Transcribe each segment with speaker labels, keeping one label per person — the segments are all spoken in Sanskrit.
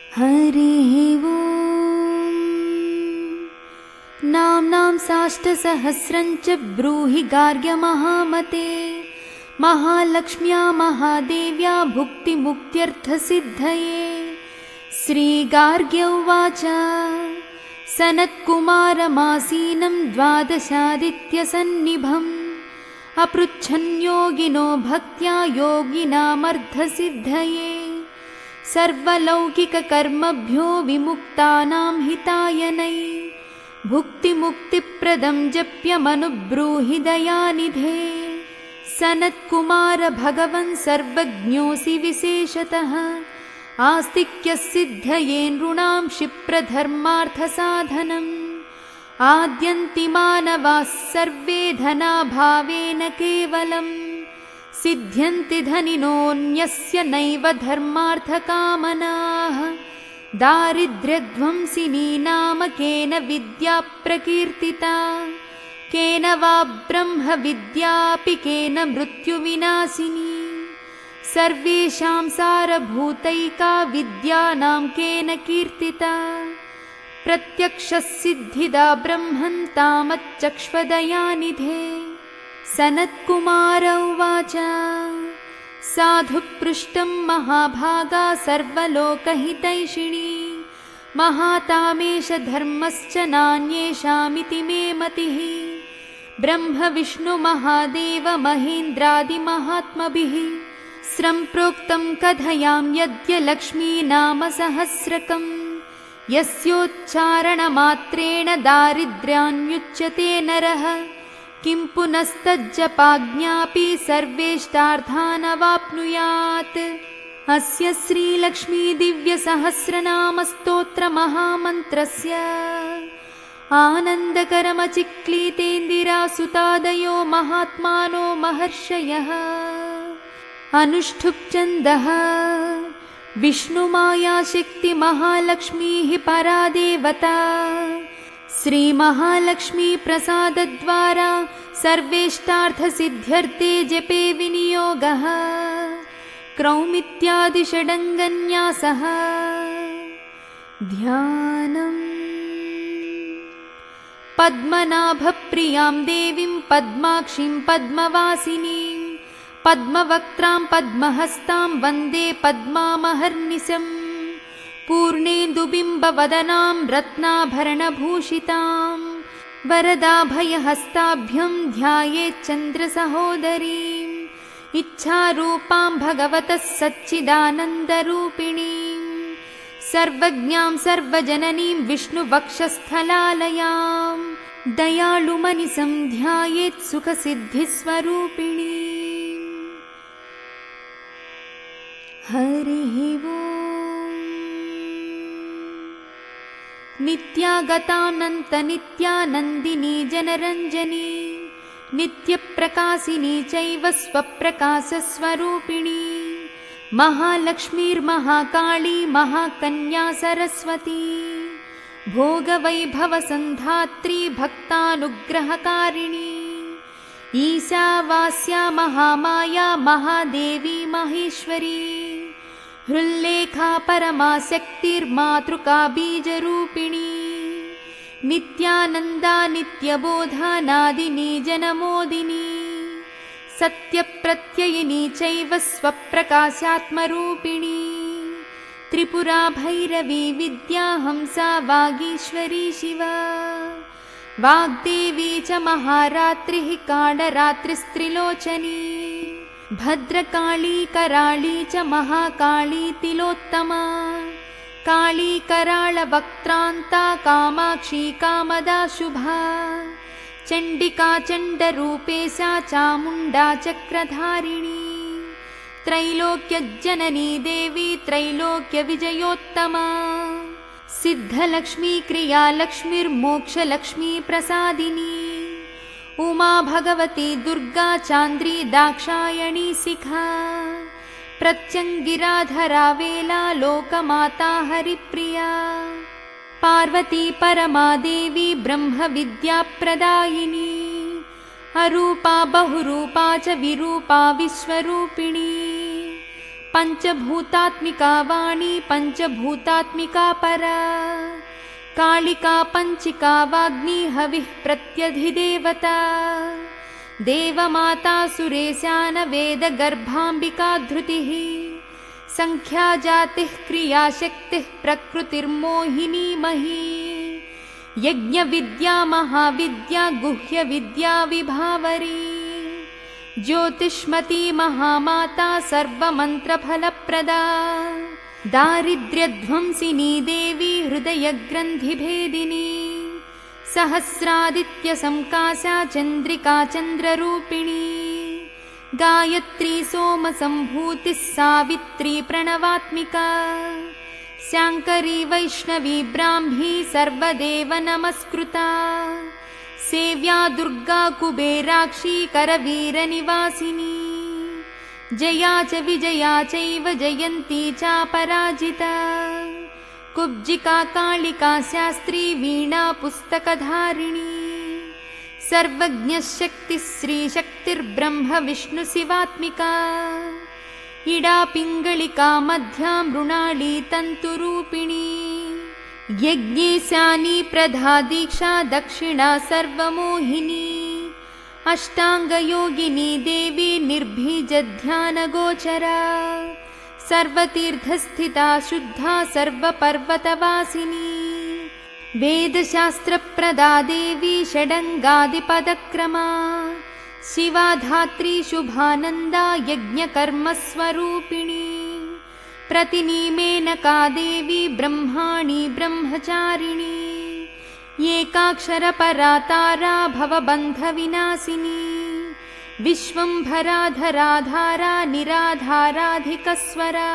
Speaker 1: हरिः ओम्। नाम्नां साष्टसहस्रं च ब्रूहि गार्ग्यमहामते। महालक्ष्म्या महादेव्या भुक्तिमुक्त्यर्थसिद्धये। श्रीगार्ग्य उवाच सनत्कुमारमासीनं द्वादशादित्यसन्निभम् अपृच्छन् योगिनो भक्त्या योगिनामर्धसिद्धये। सर्वलौकिककर्मभ्यो विमुक्तानां हितायनै भुक्तिमुक्तिप्रदं जप्यमनुब्रूहि दयानिधे। सनत्कुमार भगवन् सर्वज्ञोऽसि विशेषतः आस्तिक्यसिद्धये नृणां क्षिप्रधर्मार्थसाधनम्। आद्यन्ति मानवाः सर्वे धनाभावेन केवलम् सिद्ध्यन्ति धनिनोऽन्यस्य नैव धर्मार्थकामनाः। दारिद्र्यध्वंसिनी नाम केन विद्या प्रकीर्तिता केन वा ब्रह्मविद्यापि केन मृत्युविनाशिनी। सर्वेषां सारभूतैका विद्यानां केन कीर्तिता प्रत्यक्षसिद्धिदा ब्रह्मन् तामच्चक्ष्वदयानिधे। सनत्कुमार उवाच साधुपृष्टं महाभागा सर्वलोकहितैषिणी। महातामेष धर्मश्च नान्येषामिति मे मतिः। ब्रह्मविष्णुमहादेव महेन्द्रादिमहात्मभिः सम्प्रोक्तं कथयां यद्य लक्ष्मी नाम सहस्रकम्। यस्योच्चारणमात्रेण दारिद्र्यान्युच्यते नरः किं पुनस्तज्जपाज्ञापि सर्वेष्टार्थानवाप्नुयात्। अस्य श्रीलक्ष्मी दिव्यसहस्रनामस्तोत्रमहामन्त्रस्य आनन्दकरमचिक्लीतेन्दिरासुतादयो महात्मानो महर्षयः। अनुष्ठुप्छन्दः विष्णुमायाशक्ति महालक्ष्मीः परा देवता। श्रीमहालक्ष्मी प्रसादद्वारा सर्वेष्टार्थसिद्ध्यर्थे जपे विनियोगः। क्रौमित्यादि षडङ्गन्यासः। ध्यानम्। पद्मनाभप्रियां देवीं पद्माक्षीं पद्मवासिनीं पद्मवक्त्रां पद्महस्तां वन्दे पद्मामहर्निशम्। पूर्णेन्दुबिम्बवदनां रत्नाभरणभूषितां वरदाभयहस्ताभ्यं ध्यायेच्चन्द्रसहोदरीम्। इच्छारूपां भगवतः सच्चिदानन्दरूपिणीं सर्वज्ञां सर्वजननीं विष्णुवक्षस्थलालयां दयालुमनिसं ध्यायेत् सुखसिद्धिस्वरूपिणीम्। हरिः ओम्। नित्यागतानन्तनित्यानन्दिनी जनरञ्जनी नित्यप्रकाशिनी चैव स्वप्रकाशस्वरूपिणी। महालक्ष्मीर्महाकाली महाकन्या सरस्वती भोगवैभवसन्धात्री भक्तानुग्रहकारिणी। ईशावास्या महामाया महादेवी महेश्वरी। हृल्लेखा परमाशक्तिर्मातृका बीजरूपिणी। नित्यानन्दा नित्यबोधा नादिनी जनमोदिनी। सत्यप्रत्ययिनी चैव स्वप्रकाशात्मरूपिणी। त्रिपुरा भैरवी विद्या हंसा वागीश्वरी शिवा। वाग्देवी च महारात्रिः कालरात्रिस्त्रिलोचनी। भद्रकाली कराळी च महाकाली तिलोत्तमा। काली कराळवक्त्रान्ता कामाक्षी कामदा शुभा। चण्डिका चण्डरूपेशा चामुण्डा चक्रधारिणी। त्रैलोक्यजननी देवी त्रैलोक्यविजयोत्तमा। सिद्धलक्ष्मी क्रियालक्ष्मीर्मोक्षलक्ष्मी प्रसादिनी। उमा भगवती दुर्गा चान्द्री दाक्षायणी शिखा। प्रत्यङ्गिराधरा वेला लोकमाता हरिप्रिया। पार्वती परमादेवी ब्रह्मविद्याप्रदायिनी। अरूपा बहुरूपा च विरूपा विश्वरूपिणी। पञ्चभूतात्मिका वाणी पञ्चभूतात्मिका परा कालिका पञ्चिका वाग्नी हविः प्रत्यधिदेवता देवमाता सुरेशान वेदगर्भाम्बिका धृतिः संख्या जातिः क्रियाशक्तिः प्रकृतिर्मोहिनी मही यज्ञविद्या महाविद्या गुह्यविद्या विभावरी ज्योतिष्मती महामाता सर्वमन्त्रफलप्रदा दारिद्र्यध्वंसिनी देवी हृदयग्रन्थिभेदिनी सहस्रादित्यसंकाशा चन्द्रिका चन्द्ररूपिणी गायत्री सोमसम्भूतिः सावित्री प्रणवात्मिका शाङ्करी वैष्णवी ब्राह्मी सर्वदेव नमस्कृता सेव्या दुर्गा कुबेराक्षी करवीरनिवासिनी जया च विजया चैव जयन्ती चापराजिता कुब्जिका कालिका शास्त्री वीणा पुस्तकधारिणी सर्वज्ञशक्तिः श्रीशक्तिर्ब्रह्म विष्णुशिवात्मिका इडा पिङ्गलिका मध्या मृणाली तन्तुरूपिणी यज्ञेशानी प्रधा दीक्षा दक्षिणा सर्वमोहिनी अष्टाङ्गयोगिनी देवी निर्भीजध्यानगोचरा सर्वतीर्थस्थिता शुद्धा सर्वपर्वतवासिनी वेदशास्त्रप्रदा देवी षडङ्गादिपदक्रमा शिवा धात्री शुभानन्दा यज्ञकर्मस्वरूपिणी प्रतिनीमेनका देवी ब्रह्माणी ब्रह्मचारिणी एकाक्षरपरा तारा भवबन्धविनाशिनी विश्वम्भराधराधारा निराधाराधिकस्वरा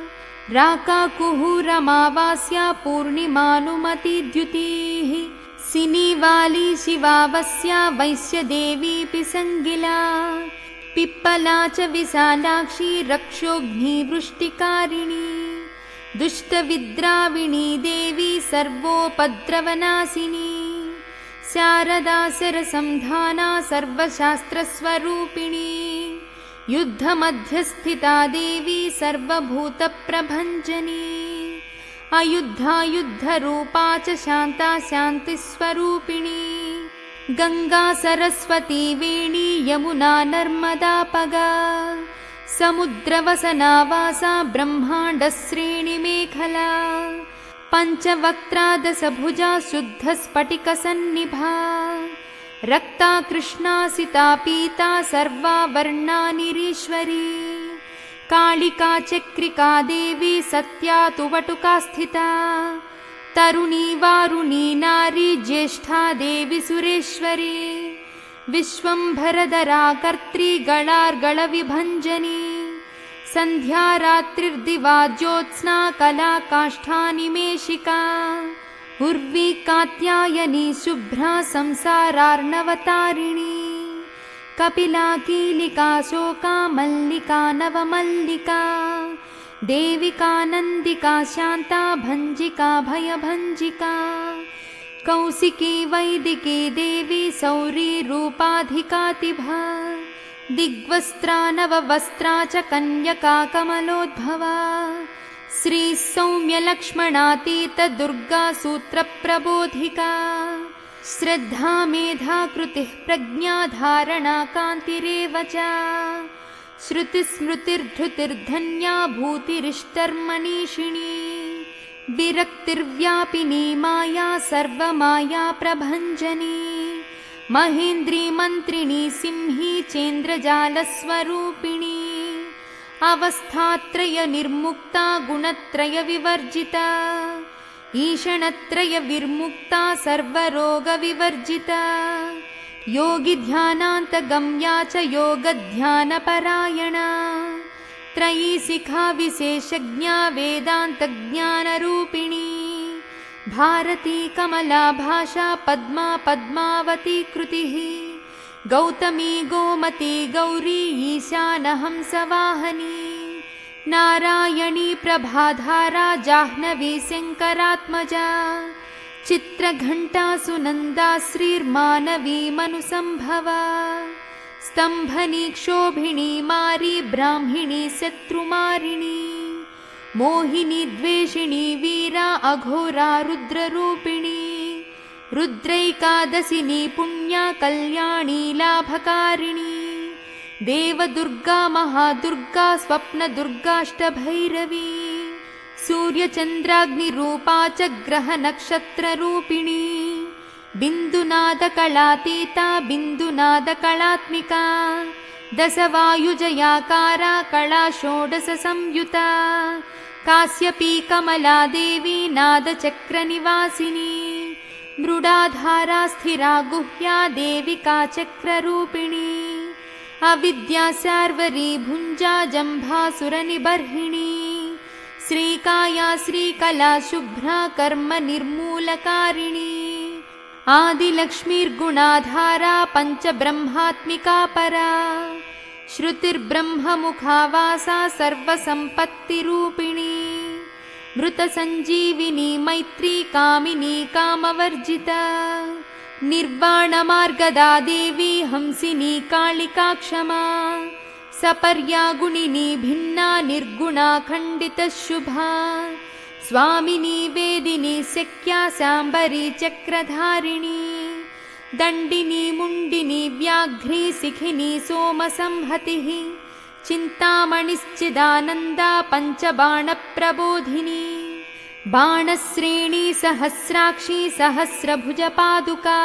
Speaker 1: राकाकुहूरमावास्या पूर्णिमानुमतिद्युतिः सिनीवाली शिवावस्या वैश्यदेवीऽपि सङ्गिला पिप्पला च विशालाक्षी रक्षोऽग्निवृष्टिकारिणी दुष्टविद्राविणी देवी सर्वोपद्रवनाशिनी शारदा सरसंधाना सर्वशास्त्रस्वरूपिणी युद्धमध्यस्थिता देवी सर्वभूतप्रभञ्जनी अयुद्धायुद्धरूपा च शान्ता शान्तिस्वरूपिणी गंगा सरस्वती वेणी यमुना नर्मदापगा समुद्रवसनावासा ब्रह्माण्डश्रेणिमेखला पञ्चवक्त्रा दशभुजा शुद्धस्फटिकसन्निभा रक्ता कृष्णासिता पीता सर्वा वर्णानिरीश्वरी कालिका चक्रिका देवी सत्या तु वटुका स्थिता तरुणी वारुणी नारी ज्येष्ठा देवी सुरेश्वरी विश्वम्भरधरा कर्त्री गणार्गणविभञ्जनी संध्या रात्रिर्दिवा ज्योत्स्ना कला काष्ठानिमेषिका उर्वी कात्यायनी शुभ्रा संसारार्णवतारिणी कपिला कीलिका शोका मल्लिका नवमल्लिका देविका नन्दिका शान्ता भञ्जिका भयभञ्जिका कौशिकी वैदिकी देवी सौरी रूपाधिकातिभा दिग्वस्त्रा नववस्त्रा च कन्यका कमलोद्भवा श्री सौम्य लक्ष्मणातीत दुर्गा सूत्रप्रबोधिका श्रद्धा मेधा कृतिः प्रज्ञा धारणा कान्तिरेव च श्रुतिस्मृतिर्धृतिर्धन्या भूतिरिष्टर्मनीषिणी विरक्तिर्व्यापिनी माया सर्वमाया प्रभञ्जनी महेन्द्री मन्त्रिणी सिंही चेन्द्रजालस्वरूपिणी अवस्थात्रय निर्मुक्ता गुणत्रय विवर्जिता ईषणत्रय विर्मुक्ता सर्वरोगविवर्जिता योगी ध्यानान्तगम्या च योगध्यानपरायणा त्रयी शिखा विशेषज्ञा वेदान्तज्ञानरूपिणी भारती कमला भाषा पद्मा पद्मावती कृतिः गौतमी गोमती गौरी ईशानहंसवाहनी नारायणी प्रभाधारा जाह्नवी शङ्करात्मजा चित्रघण्टा सुनन्दा श्रीर्मानवी मनुसंभवा स्तम्भनी क्षोभिणी मारी ब्राह्मिणी शत्रुमारिणी मोहिनी द्वेषिणी वीरा अघोरा रुद्ररूपिणी रुद्रैकादशिनी पुण्या कल्याणी लाभकारिणी देवदुर्गा महादुर्गा स्वप्नदुर्गाष्टभैरवी सूर्यचन्द्राग्निरूपा च ग्रहनक्षत्ररूपिणी बिन्दुनादकलातीता बिन्दुनादकलात्मिका दशवायुजयाकारा कला षोडशसंयुता कास्यपी कमला देवी नादचक्रनिवासिनी मृडाधारा स्थिरा गुह्या देविका चक्ररूपिणी अविद्या शार्वरी भुञ्जा जम्भासुरनिबर्हिणी श्रीकाया श्रीकला शुभ्रा कर्म निर्मूलकारिणी आदिलक्ष्मीर्गुणाधारा पञ्चब्रह्मात्मिका परा श्रुतिर्ब्रह्ममुखावासा सर्वसम्पत्तिरूपिणी मृतसञ्जीविनी मैत्री कामिनी कामवर्जिता निर्वाणमार्गदा देवी हंसिनी कालिका क्षमा सपर्या गुणिनी भिन्ना निर्गुणा खण्डितशुभा स्वामिनी वेदिनी शक्या शाम्बरी चक्रधारिणी दण्डिनी मुण्डिनी व्याघ्री शिखिनी सोमसंहतिः चिन्तामणिश्चिदानन्दा पञ्चबाणप्रबोधिनी बाणश्रेणी सहस्राक्षी सहस्रभुजपादुका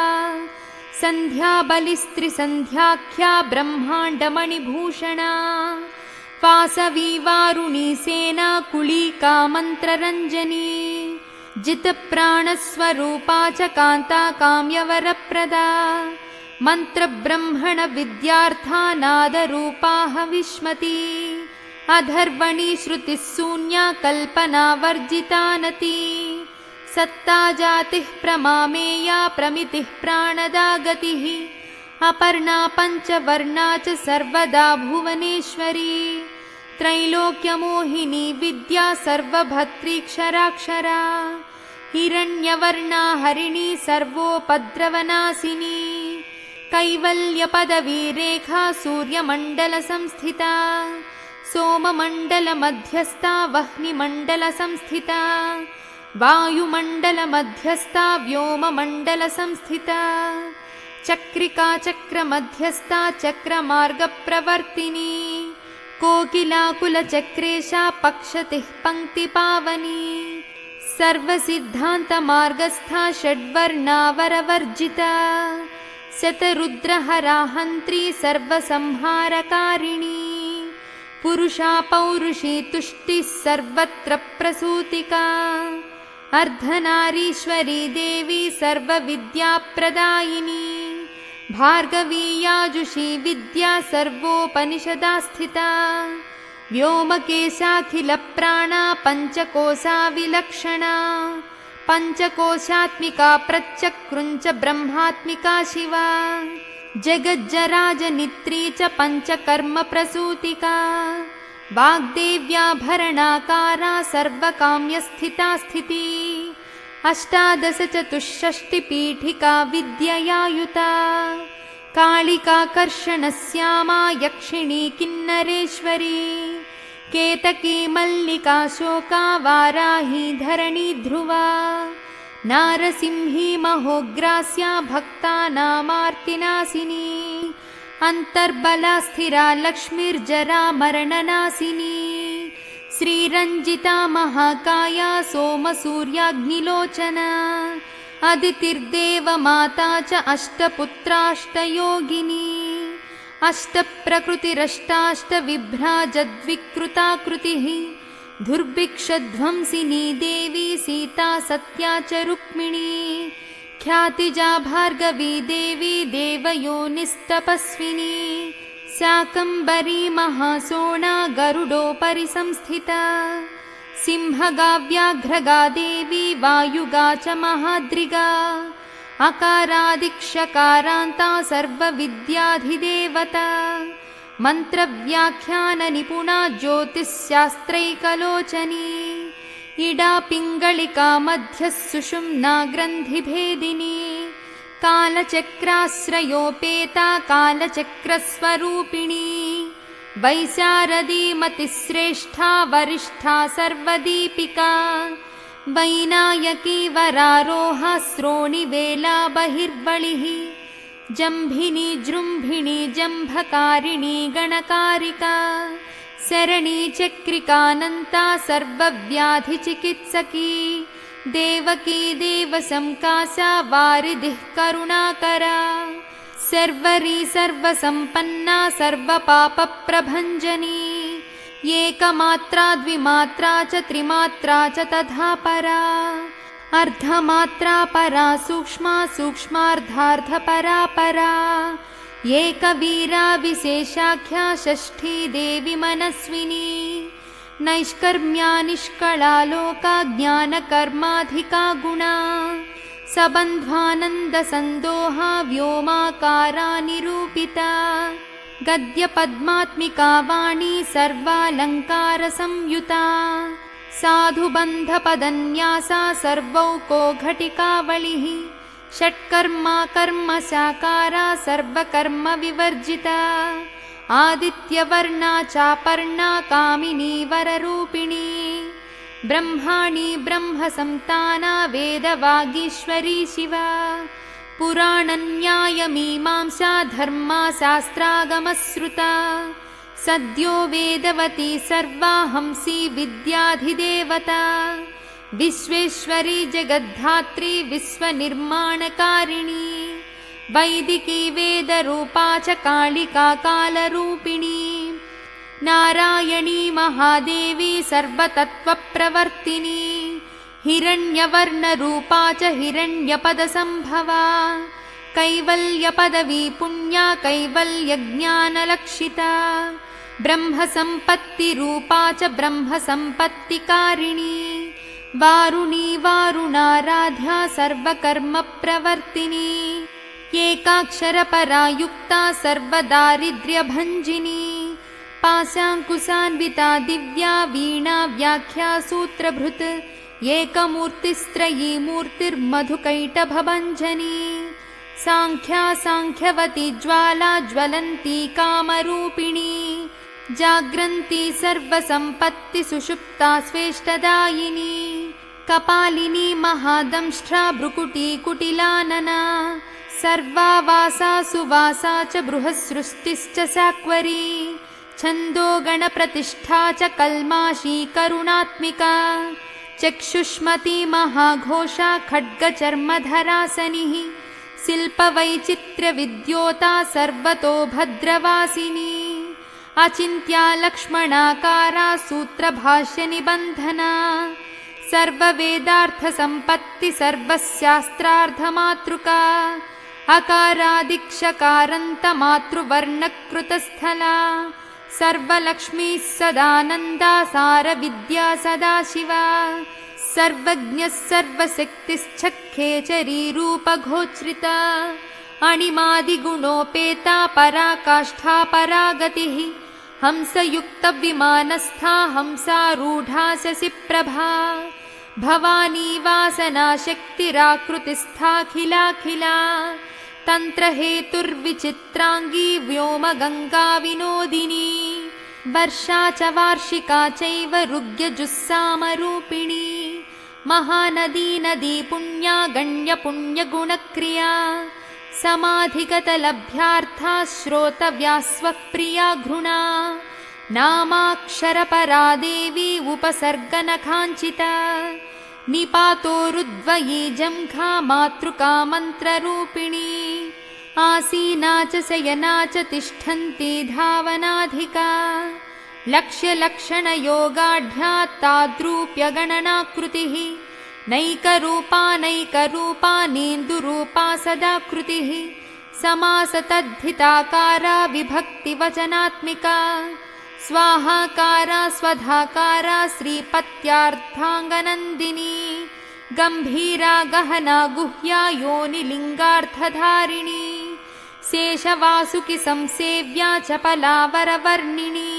Speaker 1: सन्ध्याबलिस्त्रिसन्ध्याख्या ब्रह्माण्डमणिभूषणा वासवी वारुणी सेना कुलीका मन्त्ररञ्जनी जितप्राणस्वरूपा च कान्ता काम्यवरप्रदा मन्त्रब्रह्मण विद्यार्था नादरूपा हविष्मती अधर्वणी श्रुतिः शून्या कल्पनावर्जितानती सत्ता जातिः प्रमामेया प्रमितिः प्राणदा गतिः अपर्णा पञ्चवर्णा च सर्वदा भुवनेश्वरी त्रैलोक्यमोहिनी विद्या सर्वभर्तृक्षराक्षरा हिरण्यवर्णा हरिणी सर्वोपद्रवनाशिनी कैवल्यपदवीरेखा सूर्यमण्डलसंस्थिता सोममण्डलमध्यस्था वह्निमण्डलसंस्थिता वायुमण्डलमध्यस्था व्योममण्डलसंस्थिता चक्रिका चक्रमध्यस्था चक्रमार्गप्रवर्तिनी कोकिलाकुलचक्रेशा पक्षतिः पङ्क्तिपावनी सर्वसिद्धान्तमार्गस्था षड्वर्णावरवर्जिता शतरुद्रहरा हन्त्री सर्वसंहारकारिणी पुरुषा पौरुषी तुष्टिः सर्वत्र प्रसूतिका अर्धनारीश्वरी देवी सर्वविद्याप्रदायिनी भार्गवी याजुषी विद्या सर्वोपनिषदा स्थिता व्योमकेशाखिलप्राणा पञ्चकोशा विलक्षणा पञ्चकोशात्मिका प्रचक्रुञ्च ब्रह्मात्मिका शिवा जगज्जराजनित्री च पञ्चकर्मप्रसूतिका वाग्देव्याभरणाकारा सर्वकाम्यस्थिता स्थिती अष्टादश चतुष्षष्टिपीठिका विद्ययायुता कालिकाकर्षणश्यामा यक्षिणी किन्नरेश्वरी केतकी मल्लिका शोका वाराही धरणी ध्रुवा नारसिंही महोग्रास्या भक्तानामार्तिनाशिनी अन्तर्बला स्थिरा लक्ष्मीर्जरा मरणनाशिनी श्रीरञ्जिता महाकाया सोमसूर्याग्निलोचना अदितिर्देवमाता च अष्टपुत्राष्टयोगिनी अष्टप्रकृतिरष्टाष्टविभ्राजद्विकृताकृतिः दुर्भिक्षध्वंसिनी देवी सीता सत्या च रुक्मिणी ख्यातिजा भार्गवी देवी देवयोनिस्तपस्विनी शाकम्भरी महासोणा गरुडोपरि संस्थिता सिंहगा व्याघ्रगा देवी वायुगा च महाद्रिगा अकारादिक्षकारान्ता सर्वविद्याधिदेवता मन्त्रव्याख्याननिपुणा ज्योतिश्शास्त्रैकलोचनी इडा पिङ्गलिका मध्यः सुषुम्ना ग्रन्थिभेदिनी कालचक्राश्रयोपेता कालचक्रस्वरूपिणी वैशारदी मतिश्रेष्ठा वरिष्ठा सर्वदीपिका वैनायकी वरारोहा श्रोणिवेला बहिर्बलिः जम्भिनी जृम्भिणी जम्भकारिणी गणकारिका शरणी चक्रिकानन्ता सर्वव्याधिचिकित्सकी देवकी देवसंकासा वारिधिः करुणाकरा सर्वरी सर्वसम्पन्ना सर्वपापप्रभञ्जनी एकमात्रा द्विमात्रा च त्रिमात्रा च तथा परा अर्धमात्रा परा सूक्ष्मा सूक्ष्मार्धार्धपरा परा एकवीरा विशेषाख्या षष्ठी देवी मनस्विनी नैष्कर्म्या निष्कला लोका ज्ञानकर्माधिका गुणा सबन्ध्वानन्दसन्दोहा व्योमाकारा निरूपिता गद्यपद्मात्मिका वाणी सर्वालङ्कारसंयुता साधुबन्धपदन्यासा सर्वौको घटिकावलिः षट्कर्मा कर्मसाकारा सर्वकर्मविवर्जिता आदित्यवर्णा चापर्णा कामिनी वररूपिणी ब्रह्माणी ब्रह्मसंताना वेदवागीश्वरी शिवा पुराणन्यायमीमांसा धर्मा शास्त्रागमश्रुता सद्यो वेदवती सर्वा हंसी विद्याधिदेवता विश्वेश्वरी जगद्धात्री विश्वनिर्माणकारिणी वैदिकी वेदरूपा च कालिका कालरूपिणी नारायणी महादेवी सर्वतत्त्वप्रवर्तिनी हिरण्यवर्णरूपा च हिरण्यपदसम्भवा कैवल्यपदवी पुण्या कैवल्यज्ञानलक्षिता ब्रह्मसम्पत्तिरूपा च ब्रह्मसम्पत्तिकारिणी वारुणी वारुणाराध्या सर्वकर्मप्रवर्तिनी एकाक्षरपरा युक्ता सर्वदारिद्र्यभञ्जिनी पाशाङ्कुशान्विता दिव्या वीणा व्याख्या सूत्रभृत् एकमूर्तिस्त्रयी मूर्तिर्मधुकैटभभञ्जनी साङ्ख्या साङ्ख्यवती ज्वाला ज्वलन्ती कामरूपिणी जाग्रन्ती सर्वसम्पत्ति सुषुप्ता स्वेष्टदायिनी कपालिनी महादंष्ट्रा भ्रुकुटी कुटिलानना सर्वावासा सुवासा च बृहस्सृष्टिश्च साक्वरी छन्दो गणप्रतिष्ठा च कल्माशी करुणात्मिका चक्षुष्मती महाघोषा खड्गचर्मधरासनिः शिल्पवैचित्र्यविद्योता सर्वतो भद्रवासिनी अचिन्त्या लक्ष्मणाकारा सूत्रभाष्यनिबन्धना सर्ववेदार्थसम्पत्ति सर्वशास्त्रार्थमातृका अकारादिक्षकारान्तमातृवर्णकृतस्थला सर्वलक्ष्मीः सदानन्दा सारविद्या सदाशिवा सर्वज्ञः सर्वशक्तिश्चक्खेचरी रूपघोच्रिता अणिमादिगुणोपेता पराकाष्ठा परागतिः हंसयुक्तविमानस्था हंसारूढा शशिप्रभा भवानी वासना शक्तिराकृतिस्थाखिलाखिला तन्त्रहेतुर्विचित्राङ्गी व्योमगङ्गा विनोदिनी वर्षा च वार्षिका चैव ऋग्यजुस्सामरूपिणी महानदी नदी पुण्या गण्यपुण्यगुणक्रिया समाधिगतलभ्यार्था श्रोतव्या स्वप्रिया घृणा नामाक्षरपरा देवी उपसर्गनखाञ्चिता निपातोरुद्वयी जङ्घा मातृका मन्त्ररूपिणी आसीना च शयना च तिष्ठन्ती धावनाधिका लक्ष्यलक्षणयोगाढ्या ताद्रूप्यगणनाकृतिः नैकरूपा नेन्दुरूपा सदाकृतिः समासतद्धिताकारा विभक्तिवचनात्मिका स्वाहाकारा स्वधाकारा श्रीपत्यार्थाङ्गनन्दिनी गम्भीरा गहना गुह्या योनिलिङ्गार्थधारिणी शेषवासुकि संसेव्या चपलावरवर्णिनी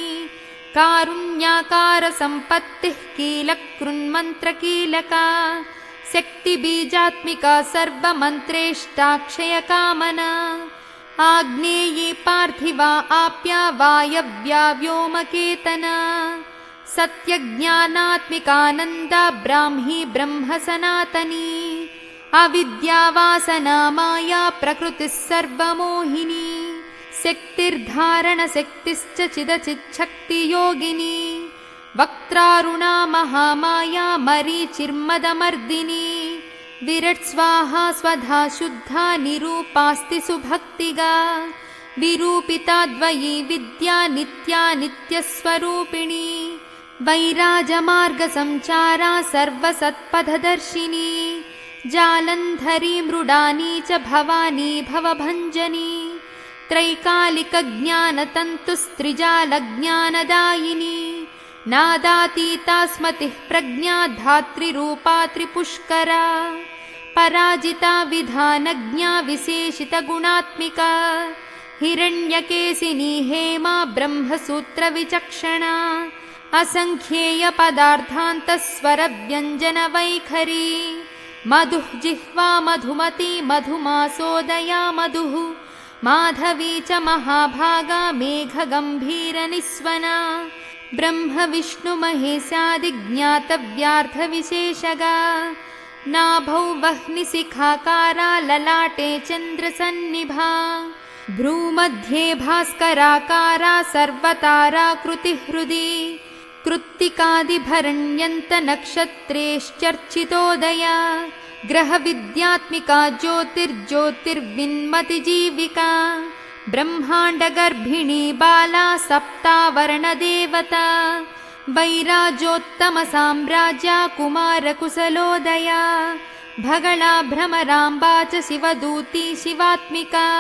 Speaker 1: कारुण्याकारसम्पत्तिः कीलकृन्मन्त्रकीलका शक्तिबीजात्मिका सर्वमन्त्रेष्टाक्षयकामना आग्नेये पार्थिवा आप्या वायव्या व्योमकेतना सत्यज्ञानात्मिकानन्दा ब्राह्मी ब्रह्म सनातनी अविद्यावासना माया प्रकृतिः सर्वमोहिनी शक्तिर्धारणशक्तिश्च चिदचिच्छक्तियोगिनी वक्त्रारुणा महामाया मरीचिर्मदमर्दिनी विरट् स्वाहा स्वधा शुद्धा निरूपास्ति सुभक्तिगा विरूपिता द्वयी विद्या नित्या नित्यस्वरूपिणी वैराजमार्गसञ्चारा सर्वसत्पथदर्शिनी जालन्धरी मृडानी च भवानी भवभञ्जनी त्रैकालिकज्ञानतन्तुस्त्रिजालज्ञानदायिनी नादातीता स्मतिः प्रज्ञा धात्रिरूपा त्रिपुष्करा पराजिता विधानज्ञा विशेषितगुणात्मिका हिरण्यकेशिनी हेमा ब्रह्मसूत्रविचक्षणा असङ्ख्येयपदार्थान्तस्वरव्यञ्जनवैखरी मधुः जिह्वा मधुमती मधुमासोदया मधुः माधवी च महाभागा मेघगम्भीरनिस्वना ब्रह्म विष्णु महेशादिज्ञातव्यार्थविशेषगा नाभौ वह्निशिखाकारा ललाटे चन्द्रसन्निभा भ्रूमध्ये भास्कराकारा सर्वताराकृतिः हृदि कृत्तिकादिभरण्यन्तनक्षत्रेश्चर्चितोदया ग्रहविद्यात्मिका ज्योतिर्ज्योतिर्विन्मतिजीविका ब्रह्माण्डगर्भिणी बाला सप्तावर्णदेवता वैराजोत्तमसाम्राज्या कुमारकुशलोदया भगला भ्रमराम्बा च शिवदूती शिवात्मिका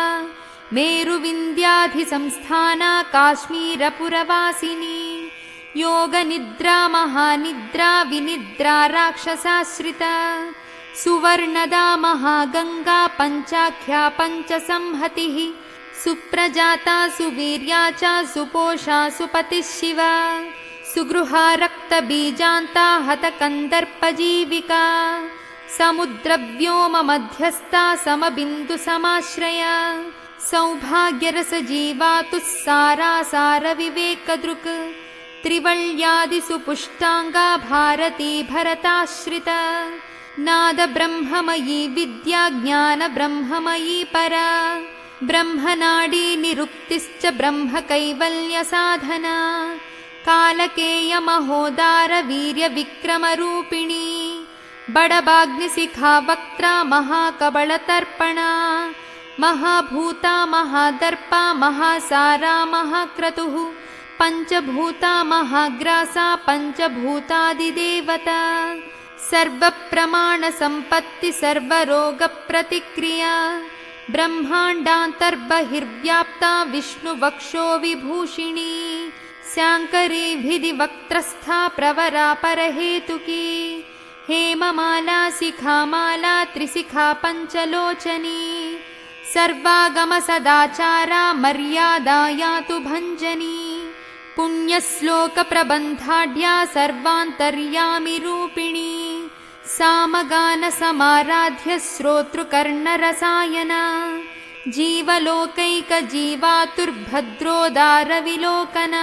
Speaker 1: मेरुविन्द्याधिसंस्थाना काश्मीरपुरवासिनी योगनिद्रा महानिद्रा विनिद्रा राक्षसाश्रिता सुवर्णदा महागंगा पंचाख्या पंचसंहतिः सुप्रजाता सुवीर्या च सुपोषा सुपतिः शिवा सुगृहा रक्तबीजान्ता हतकन्दर्पजीविका समुद्रव्योममध्यस्था समबिन्दुसमाश्रया सौभाग्यरसजीवातुः सारासारविवेकदृक् त्रिवल्यादिसुपुष्टाङ्गा भारती भरताश्रिता नादब्रह्ममयी विद्या ज्ञानब्रह्ममयी परा ब्रह्मनाडी निरुक्तिश्च ब्रह्मकैवल्यसाधना कालकेयमहोदार वीर्यविक्रमरूपिणी बडबाग्निशिखा वक्त्रा महाकबलतर्पणा महाभूता महादर्पा महासारा महाक्रतुः पंचभूता महाग्रासा पंचभूतादिदेवता सर्वप्रमाणसम्पत्ति सर्वरोगप्रतिक्रिया ब्रह्माण्डान्तर्बहिर्व्याप्ता विष्णुवक्षो विभूषिणी शाङ्करी भिदिवक्त्रस्था प्रवरा परहेतुकी हेममाला शिखामाला त्रिशिखा पञ्चलोचनी सर्वागमसदाचारा मर्यादा यातु भञ्जनी पुण्यश्लोकप्रबन्धाढ्या सर्वान्तर्यामि रूपिणी सामगानसमाराध्य श्रोतृकर्णरसायना जीवलोकैकजीवातुर्भद्रोदारविलोकना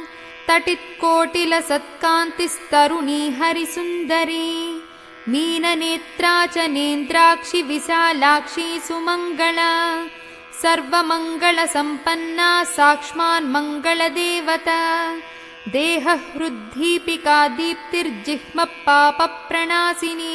Speaker 1: तटित्कोटिलसत्कान्तिस्तरुणी हरिसुन्दरी मीननेत्रा च नेन्द्राक्षि विशालाक्षी सुमङ्गला सर्वमङ्गलसम्पन्ना साक्ष्मान्मङ्गलदेवता देहहृद्दीपिका दीप्तिर्जिह्मपापप्रणाशिनी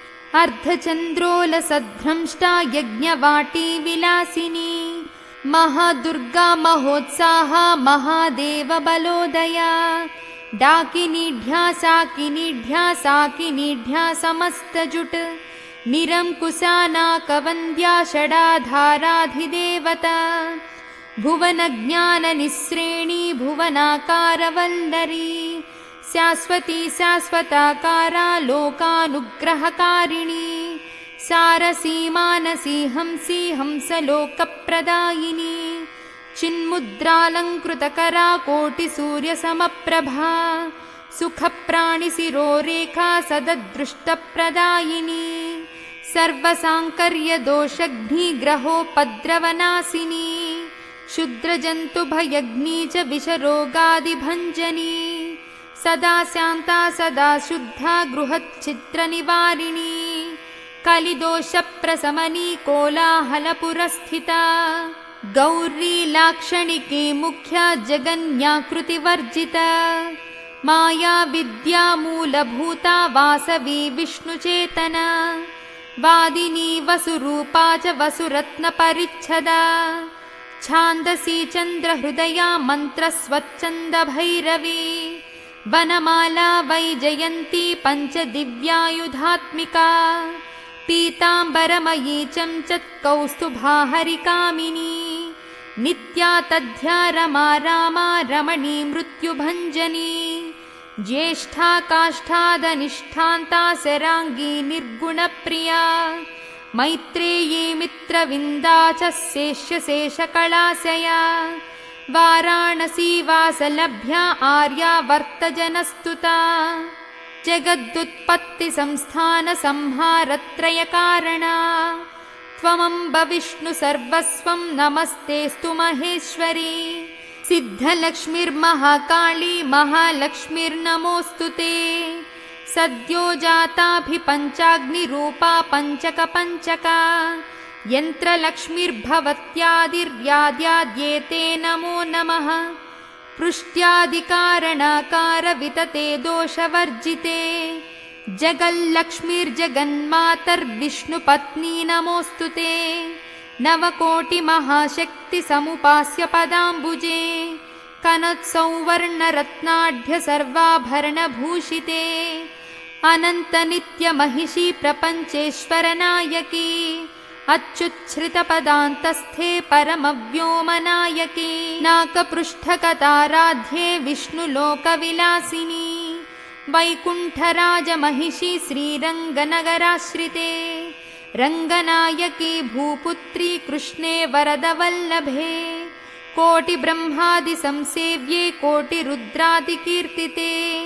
Speaker 1: अर्धचन्द्रोलसद्भ्रंष्टा यज्ञवाटी विलासिनी महादुर्गा महोत्साहा महादेवबलोदया डाकिनीढ्या साकिनीढ्या साकिनीढ्या समस्तजुट निरङ्कुशा नाकवन्द्या षडाधाराधिदेवता भुवनज्ञाननिःश्रेणी भुवनाकारवल्लरी शाश्वती शाश्वताकारा लोकानुग्रहकारिणी सारसी मानसी हंसी हंसलोकप्रदायिनी चिन्मुद्रालङ्कृतकरा कोटिसूर्यसमप्रभा सुखप्राणिशिरोरेखा सददृष्टप्रदायिनी सर्वसाङ्कर्यदोषघ्निग्रहोपद्रवनाशिनी क्षुद्रजन्तुभयग्नी च विषरोगादिभञ्जनी सदा शान्ता सदा शुद्धा गृहच्छिद्रनिवारिणी कलिदोषप्रशमनी कोलाहलपुरस्थिता गौरी लाक्षणिकी मुख्या जगन्याकृतिवर्जिता माया विद्या मूलभूता वासवी विष्णुचेतना वादिनी वसुरूपा च वसुरत्नपरिच्छदा छान्दसी चन्द्रहृदया मन्त्रस्वच्छन्दभैरवी वनमाला वैजयन्ती पञ्चदिव्यायुधात्मिका पीताम्बरमयी चञ्चत्कौस्तुभाहरिकामिनी नित्या तद्ध्या रमा रामा रमणी मृत्युभञ्जनी ज्येष्ठा काष्ठादनिष्ठान्ता शराङ्गी निर्गुणप्रिया मैत्रेयी मित्रविन्दा च शेष्यशेषकलाशया वाराणसी वासलभ्या आर्यावर्तजनस्तुता जगदुत्पत्तिसंस्थानसंहारत्रयकारणा त्वमम्ब विष्णु सर्वस्वं नमस्तेऽस्तु महेश्वरी सिद्धलक्ष्मीर्महाकाली महालक्ष्मीर्नमोऽस्तु ते सद्यो जाताभिपञ्चाग्निरूपा पञ्चकपञ्चका यन्त्रलक्ष्मीर्भवत्यादिर्याद्याद्येते नमो नमः पृष्ट्यादिकारणकारवितते दोषवर्जिते जगल्लक्ष्मीर्जगन्मातर्विष्णुपत्नी नमोऽस्तु ते नवकोटिमहाशक्तिसमुपास्य पदाम्बुजे कनत्सौवर्णरत्नाढ्य सर्वाभरणभूषिते अनन्तनित्यमहिषी प्रपञ्चेश्वरनायकी अच्युच्छ्रितपदान्तस्थे परमव्योमनायकी नाकपृष्ठकताराध्ये विष्णुलोकविलासिनी वैकुण्ठराजमहिषी श्रीरङ्गनगराश्रिते रङ्गनायकी भूपुत्री कृष्णे वरदवल्लभे कोटिब्रह्मादिसंसेव्ये कोटिरुद्रादिकीर्तिते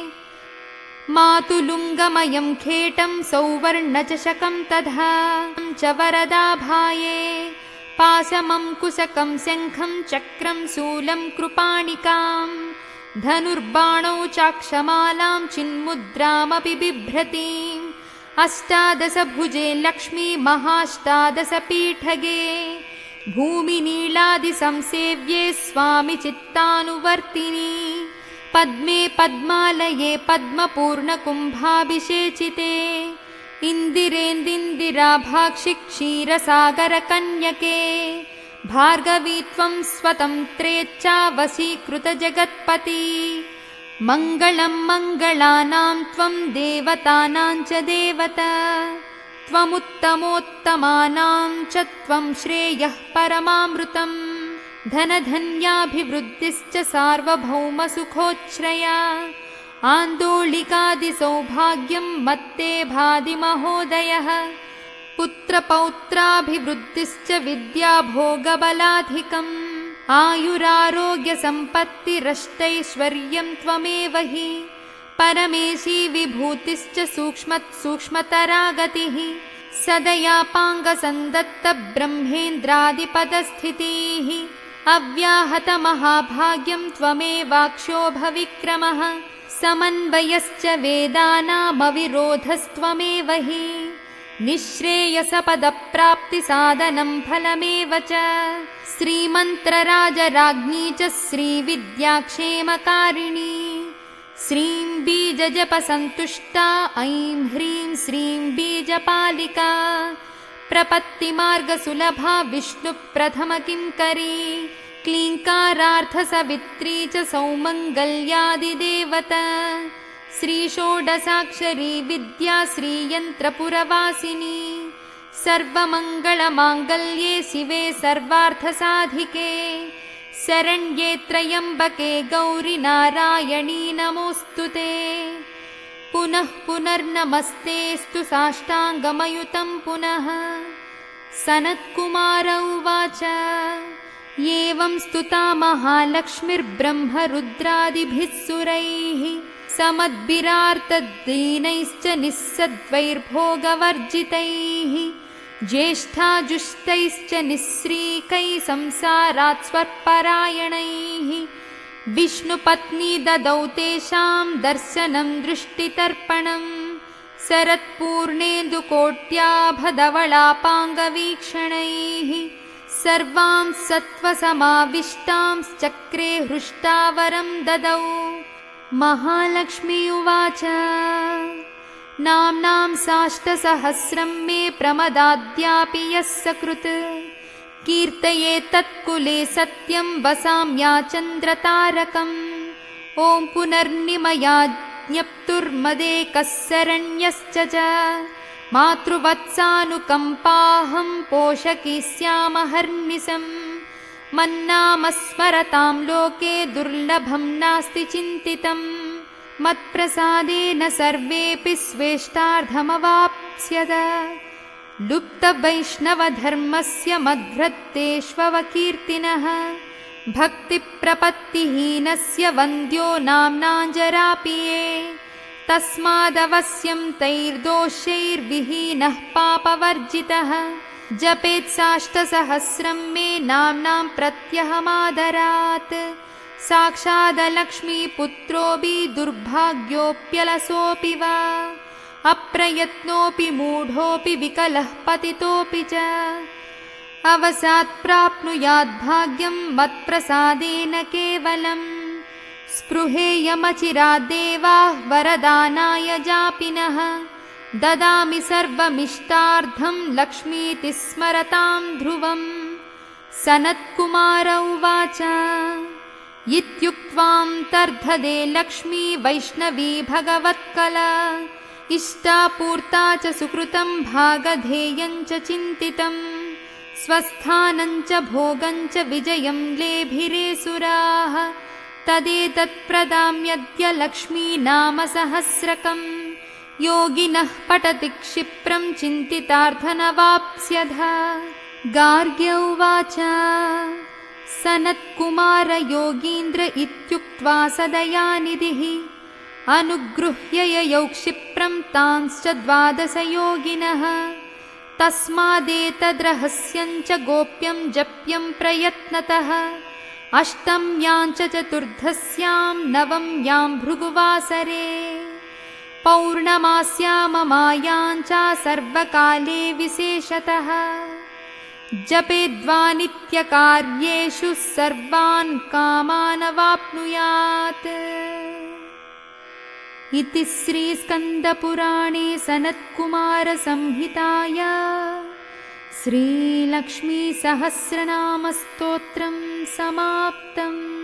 Speaker 1: मातुलुङ्गमयं खेटं सौवर्णचषकं तथा च वरदाभाये पाशमङ्कुशकं शङ्खं चक्रं शूलं कृपाणिकां धनुर्बाणौ चाक्षमालां चिन्मुद्रामपि बिभ्रतीम् अष्टादशभुजे लक्ष्मी महाष्टादशपीठगे भूमिनीलादिसंसेव्ये स्वामि चित्तानुवर्तिनी पद्मे पद्मालये पद्मपूर्णकुम्भाभिषेचिते इन्दिरेन्दिराभाक्षि क्षीरसागरकन्यके भार्गवी त्वं स्वतन्त्रेच्छावशीकृतजगत्पति मङ्गलं मङ्गलानां त्वं देवतानां च देवता त्वमुत्तमोत्तमानां च त्वं श्रेयः परमामृतम् धनधन्याभिवृद्धिश्च सार्वभौमसुखोच्छ्रया आन्दोलिकादिसौभाग्यं मत्ते भाति महोदयः पुत्रपौत्राभिवृद्धिश्च विद्याभोगबलाधिकम् आयुरारोग्यसम्पत्तिरष्टैश्वर्यं त्वमेव हि परमेशी विभूतिश्च सूक्ष्मतरा गतिः सदयापाङ्गसन्दत्तब्रह्मेन्द्रादिपदस्थितिः अव्याहतमहाभाग्यं त्वमेवाक्षोभविक्रमः समन्वयश्च वेदानामविरोधस्त्वमेव हि निःश्रेयसपदप्राप्तिसाधनं फलमेव च श्रीमन्त्रराजराज्ञी च श्रीविद्याक्षेमकारिणी श्रीं बीजजपसन्तुष्टा ऐं ह्रीं श्रीं बीजपालिका प्रपत्तिमार्गसुलभा विष्णुप्रथमकिङ्करी क्लीङ्कारार्थसवित्री च सौमङ्गल्यादिदेवता श्रीषोडशाक्षरी विद्या श्रीयन्त्रपुरवासिनी सर्वमङ्गलमाङ्गल्ये शिवे सर्वार्थसाधिके शरण्ये त्र्यम्बके गौरि नारायणी नमोऽस्तु ते पुनः पुनर्नमस्तेऽस्तु साष्टाङ्गमयुतं पुनः सनत्कुमार उवाच एवं स्तुता महालक्ष्मीर्ब्रह्मरुद्रादिभिः सुरैः समद्भिरार्तदीनैश्च निःसद्वैर्भोगवर्जितैः ज्येष्ठाजुष्टैश्च निःस्त्रीकैः संसारात् स्वपरायणैः विष्णुपत्नी ददौ तेषां दर्शनं दृष्टितर्पणम् शरत्पूर्णेन्दुकोट्याभधवलापाङ्गवीक्षणैः सर्वां सत्त्वसमाविष्टांश्चक्रे हृष्टावरं ददौ। महालक्ष्मी उवाच नाम्नां साष्टसहस्रं मे प्रमदाद्यापि यः सकृत् कीर्तयेत् तत्कुले सत्यं वसाम्या चन्द्रतारकम् ॐ पुनर्निमया ज्ञप्तुर्मदेकः शरण्यश्च च मातृवत्सानुकम्पाहं पोषकी स्यामहर्निशम् मन्नामस्मरतां लोके दुर्लभं नास्ति चिन्तितम् मत्प्रसादेन सर्वेऽपि स्वेष्टार्धमवाप्स्यत लुप्तवैष्णवधर्मस्य मद्भृत्तेष्वकीर्तिनः भक्तिप्रपत्तिहीनस्य वन्द्यो नाम्नाञ्जरापिये तस्मादवश्यं तैर्दोषैर्विहीनः पापवर्जितः जपेत् साष्टसहस्रं मे नाम्नां प्रत्यहमादरात् साक्षादलक्ष्मीपुत्रोऽपि दुर्भाग्योऽप्यलसोऽपि वा अप्रयत्नोऽपि मूढोऽपि विकलः पतितोऽपि च अवसात् प्राप्नुयाद्भाग्यं मत्प्रसादेन केवलम् स्पृहेयमचिराद्देवाः वरदानाय जापिनः ददामि सर्वमिष्टार्थं लक्ष्मीति स्मरतां ध्रुवम्। सनत्कुमार उवाच इत्युक्त्वां तर्धदे लक्ष्मी वैष्णवी भगवत्कला इष्टापूर्ता च सुकृतं भागधेयं च चिन्तितम् स्वस्थानं च भोगं च विजयं लेभिरे सुराः तदेतत्प्रदाम्यद्य लक्ष्मी नाम सहस्रकम् योगिनः पठति क्षिप्रं चिन्तितार्थनवाप्स्यधा। गार्ग्य उवाच सनत्कुमार योगीन्द्र इत्युक्त्वा सदयानिधिः अनुगृह्य ययौ क्षिप्रं तांश्च 12 योगिनः तस्मादेतद्रहस्यं च गोप्यं जप्यं प्रयत्नतः अष्टम्यां च चतुर्दश्यां नवम्यां भृगुवासरे पौर्णमास्याममायां च सर्वकाले विशेषतः जपेद्वा नित्यकार्येषु सर्वान् कामानवाप्नुयात्। इति श्रीस्कन्दपुराणे सनत्कुमारसंहितायां श्रीलक्ष्मीसहस्रनामस्तोत्रं समाप्तम्।